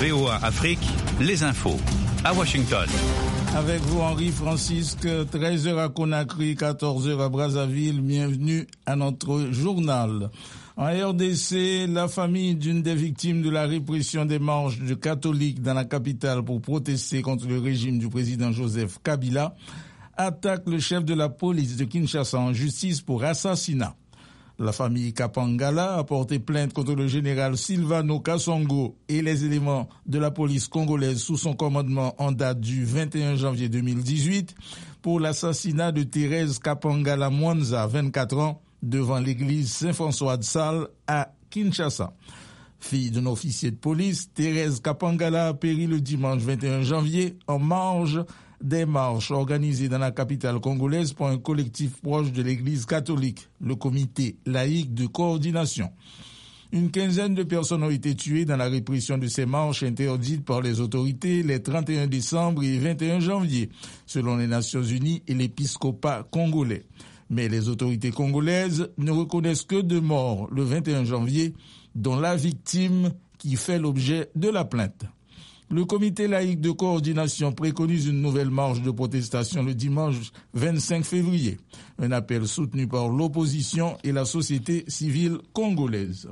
VOA Afrique, les infos. À Washington. Avec vous, Henri Francisque, 13h à Conakry, 14h à Brazzaville. Bienvenue à notre journal. En RDC, la famille d'une des victimes de la répression des marches de catholiques dans la capitale pour protester contre le régime du président Joseph Kabila attaque le chef de la police de Kinshasa en justice pour assassinat. La famille Kapangala a porté plainte contre le général Silvano Kasongo et les éléments de la police congolaise sous son commandement en date du 21 janvier 2018 pour l'assassinat de Thérèse Kapangala Mwanza, 24 ans, devant l'église Saint-François de Sales à Kinshasa. Fille d'un officier de police, Thérèse Kapangala a péri le dimanche 21 janvier en marge des marches organisées dans la capitale congolaise par un collectif proche de l'église catholique, le comité laïque de coordination. Une quinzaine de personnes ont été tuées dans la répression de ces marches interdites par les autorités les 31 décembre et 21 janvier, selon les Nations Unies et l'épiscopat congolais. Mais les autorités congolaises ne reconnaissent que 2 morts le 21 janvier, dont la victime qui fait l'objet de la plainte. Le comité laïque de coordination préconise une nouvelle marche de protestation le dimanche 25 février. Un appel soutenu par l'opposition et la société civile congolaise.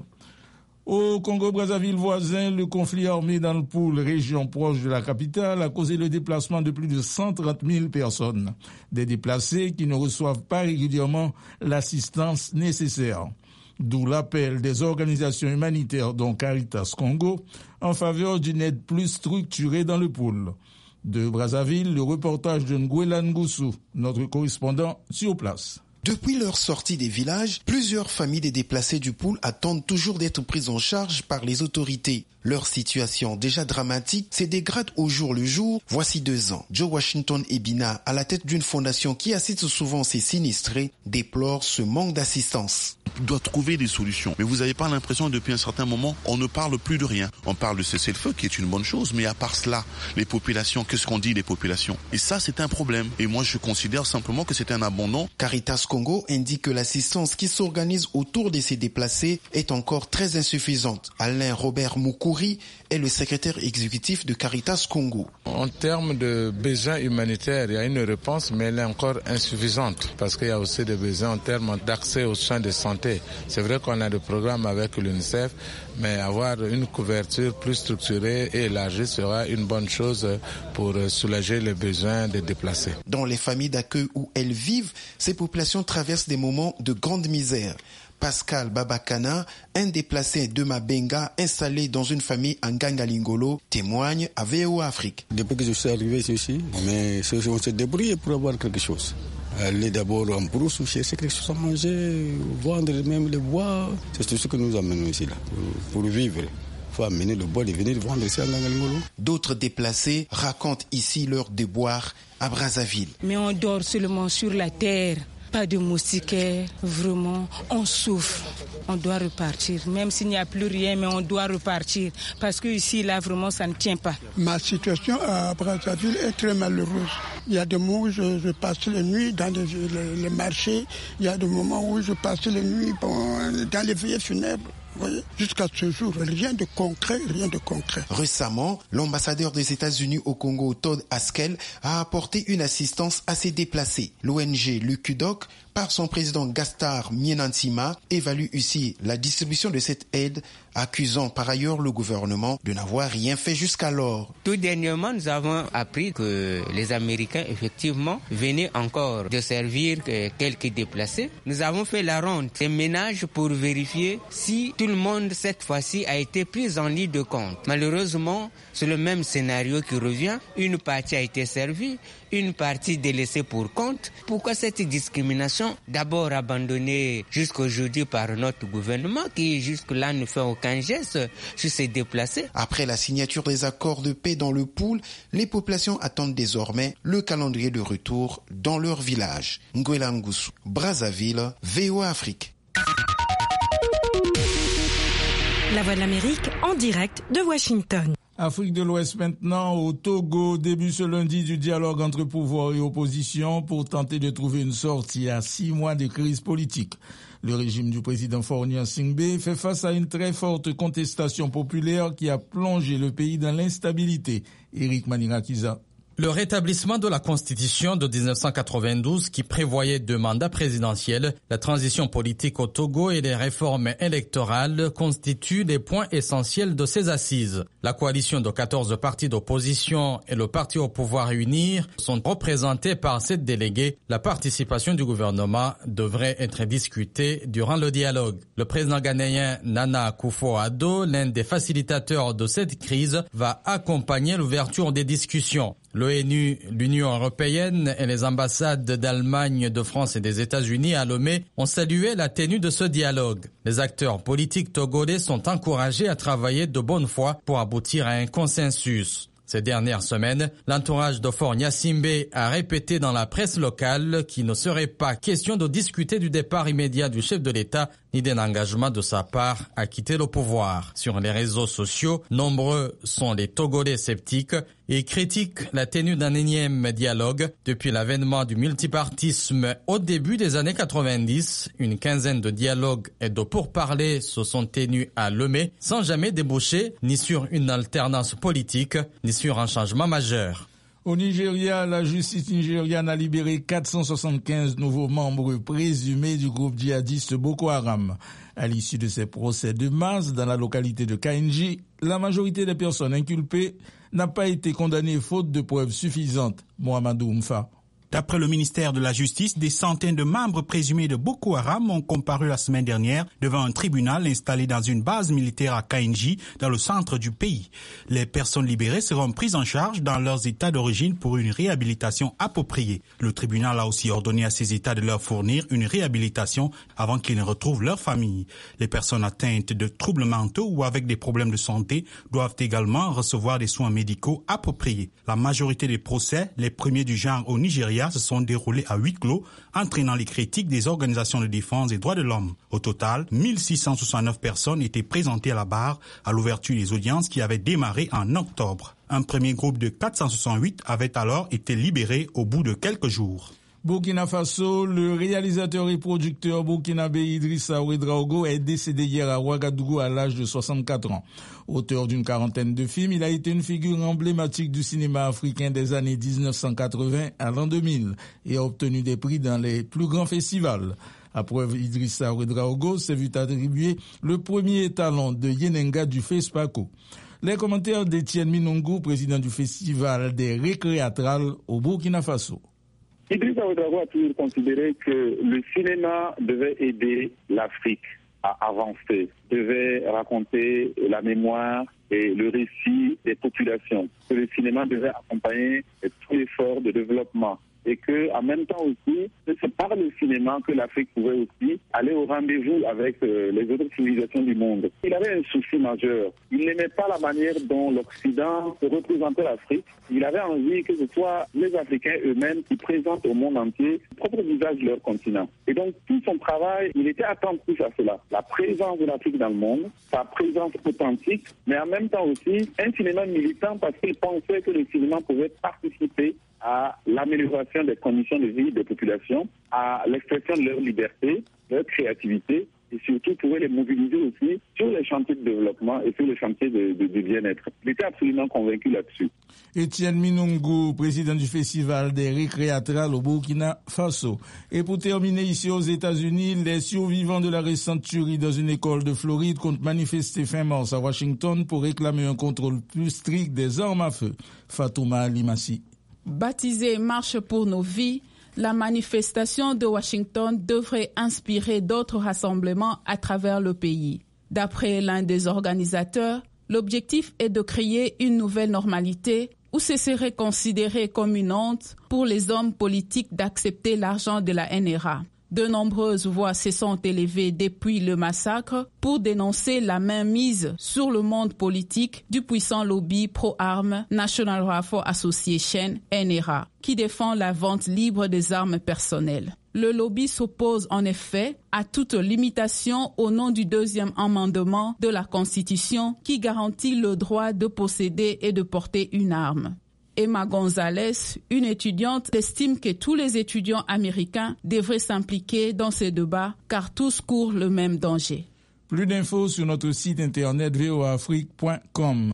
Au Congo-Brazzaville voisin, le conflit armé dans le Poul, région proche de la capitale, a causé le déplacement de plus de 130 000 personnes. Des déplacés qui ne reçoivent pas régulièrement l'assistance nécessaire. D'où l'appel des organisations humanitaires dont Caritas Congo en faveur d'une aide plus structurée dans le Poul. De Brazzaville, le reportage de Nguela Ngoussou, notre correspondant sur place. Depuis leur sortie des villages, plusieurs familles des déplacés du Poul attendent toujours d'être prises en charge par les autorités. Leur situation, déjà dramatique, se dégrade au jour le jour. Voici 2 ans. Joe Washington Ebina, à la tête d'une fondation qui assiste souvent ces sinistrés, déplore ce manque d'assistance. On doit trouver des solutions. Mais vous n'avez pas l'impression que depuis un certain moment, on ne parle plus de rien. On parle de cessez-le-feu, qui est une bonne chose, mais à part cela, les populations, qu'est-ce qu'on dit des populations? Et ça, c'est un problème. Et moi, je considère simplement que c'est un abandon. Caritas Congo indique que l'assistance qui s'organise autour de ces déplacés est encore très insuffisante. Alain Robert Moukouri est le secrétaire exécutif de Caritas Congo. En termes de besoins humanitaires, il y a une réponse, mais elle est encore insuffisante parce qu'il y a aussi des besoins en termes d'accès aux soins de santé. C'est vrai qu'on a des programmes avec l'UNICEF, mais avoir une couverture plus structurée et élargie sera une bonne chose pour soulager les besoins des déplacés. Dans les familles d'accueil où elles vivent, ces populations traversent des moments de grande misère. Pascal Babakana, un déplacé de Mabenga installé dans une famille en Gangalingolo, témoigne à VOA Afrique. Depuis que je suis arrivé ici, mais on s'est débrouillé pour avoir quelque chose. Aller d'abord en brousse, chercher quelque chose à manger, vendre même le bois. C'est tout ce que nous amenons ici là, pour vivre. Il faut amener le bois et venir vendre ici à Gangalingolo. D'autres déplacés racontent ici leur déboire à Brazzaville. Mais on dort seulement sur la terre. Pas de moustiquaires, vraiment, on souffre. On doit repartir, même s'il n'y a plus rien, mais on doit repartir. Parce que ici, là, vraiment, ça ne tient pas. Ma situation à Brazzaville est très malheureuse. Il y a des moments où je passe les nuits dans les marchés. Il y a des moments où je passe les nuits dans les veillées funèbres. Jusqu'à ce jour, rien de concret. Récemment, l'ambassadeur des États-Unis au Congo, Todd Haskell, a apporté une assistance à ces déplacés. L'ONG Lukudoc, par son président Gastar Mienantima, évalue ici la distribution de cette aide, accusant par ailleurs le gouvernement de n'avoir rien fait jusqu'alors. Tout dernièrement, nous avons appris que les Américains, effectivement, venaient encore de servir quelques déplacés. Nous avons fait la ronde des ménages pour vérifier si tout le monde, cette fois-ci, a été pris en ligne de compte. Malheureusement, c'est le même scénario qui revient. Une partie a été servie, une partie délaissée pour compte. Pourquoi cette discrimination, d'abord abandonnée jusqu'aujourd'hui par notre gouvernement, qui jusque-là ne fait aucun geste sur ces déplacés? Après la signature des accords de paix dans le Poul, les populations attendent désormais le calendrier de retour dans leur village. Nguela Ngoussou, Brazzaville, VOA Afrique. La Voix de l'Amérique en direct de Washington. Afrique de l'Ouest maintenant, au Togo, début ce lundi du dialogue entre pouvoir et opposition pour tenter de trouver une sortie à 6 mois de crise politique. Le régime du président Faure Gnassingbé fait face à une très forte contestation populaire qui a plongé le pays dans l'instabilité. Éric Manirakiza. Le rétablissement de la Constitution de 1992 qui prévoyait 2 mandats présidentiels, la transition politique au Togo et les réformes électorales constituent les points essentiels de ces assises. La coalition de 14 partis d'opposition et le parti au pouvoir UNIR sont représentés par 7 délégués. La participation du gouvernement devrait être discutée durant le dialogue. Le président ghanéen Nana Akufo-Addo, l'un des facilitateurs de cette crise, va accompagner l'ouverture des discussions. L'ONU, l'Union européenne et les ambassades d'Allemagne, de France et des États-Unis à Lomé ont salué la tenue de ce dialogue. Les acteurs politiques togolais sont encouragés à travailler de bonne foi pour aboutir à un consensus. Ces dernières semaines, l'entourage de Faure Gnassingbé a répété dans la presse locale qu'il ne serait pas question de discuter du départ immédiat du chef de l'État ni d'un engagement de sa part à quitter le pouvoir. Sur les réseaux sociaux, nombreux sont les Togolais sceptiques et critiquent la tenue d'un énième dialogue. Depuis l'avènement du multipartisme au début des années 90, une quinzaine de dialogues et de pourparlers se sont tenus à Lomé sans jamais déboucher ni sur une alternance politique ni sur un changement majeur. Au Nigeria, la justice nigériane a libéré 475 nouveaux membres présumés du groupe djihadiste Boko Haram. À l'issue de ces procès de masse dans la localité de Kainji, la majorité des personnes inculpées n'a pas été condamnée faute de preuves suffisantes. Mohamedou Oumfa. D'après le ministère de la Justice, des centaines de membres présumés de Boko Haram ont comparu la semaine dernière devant un tribunal installé dans une base militaire à Kainji, dans le centre du pays. Les personnes libérées seront prises en charge dans leurs États d'origine pour une réhabilitation appropriée. Le tribunal a aussi ordonné à ces États de leur fournir une réhabilitation avant qu'ils ne retrouvent leur famille. Les personnes atteintes de troubles mentaux ou avec des problèmes de santé doivent également recevoir des soins médicaux appropriés. La majorité des procès, les premiers du genre au Nigeria, se sont déroulés à huis clos, entraînant les critiques des organisations de défense des droits de l'homme. Au total, 1669 personnes étaient présentées à la barre à l'ouverture des audiences qui avaient démarré en octobre. Un premier groupe de 468 avait alors été libéré au bout de quelques jours. Burkina Faso, le réalisateur et producteur burkinabé Idrissa Ouedraogo est décédé hier à Ouagadougou à l'âge de 64 ans. Auteur d'une quarantaine de films, il a été une figure emblématique du cinéma africain des années 1980 à l'an 2000 et a obtenu des prix dans les plus grands festivals. À preuve, Idrissa Ouedraogo s'est vu attribuer le premier étalon de Yenenga du FESPACO. Les commentaires d'Étienne Minongo, président du Festival des Récréatrales au Burkina Faso. Idrissa Ouedraogo a toujours considéré que le cinéma devait aider l'Afrique à avancer, devait raconter la mémoire et le récit des populations, que le cinéma devait accompagner tout l'effort de développement et que, en même temps aussi, c'est par le cinéma que l'Afrique pouvait aussi aller au rendez-vous avec les autres civilisations du monde. Il avait un souci majeur. Il n'aimait pas la manière dont l'Occident représentait l'Afrique. Il avait envie que ce soit les Africains eux-mêmes qui présentent au monde entier le propre visage de leur continent. Et donc, tout son travail, il était attentif à cela. La présence de l'Afrique dans le monde, sa présence authentique, mais en même temps aussi un cinéma militant parce qu'il pensait que le cinéma pouvait participer à l'amélioration des conditions de vie des populations, à l'expression de leur liberté, leur créativité, et surtout pouvait les mobiliser aussi sur les chantiers de développement et sur les chantiers de bien-être. Il était absolument convaincu là-dessus. Étienne Minongo, président du Festival des Récréatrales au Burkina Faso. Et pour terminer ici aux États-Unis, les survivants de la récente tuerie dans une école de Floride comptent manifester fin mars à Washington pour réclamer un contrôle plus strict des armes à feu. Fatouma Limassi. Baptisée Marche pour nos vies, la manifestation de Washington devrait inspirer d'autres rassemblements à travers le pays. D'après l'un des organisateurs, l'objectif est de créer une nouvelle normalité où ce serait considéré comme une honte pour les hommes politiques d'accepter l'argent de la NRA. De nombreuses voix se sont élevées depuis le massacre pour dénoncer la mainmise sur le monde politique du puissant lobby pro-armes National Rifle Association, NRA, qui défend la vente libre des armes personnelles. Le lobby s'oppose en effet à toute limitation au nom du deuxième amendement de la Constitution qui garantit le droit de posséder et de porter une arme. Emma Gonzalez, une étudiante, estime que tous les étudiants américains devraient s'impliquer dans ces débats car tous courent le même danger. Plus d'infos sur notre site internet voaafrique.com.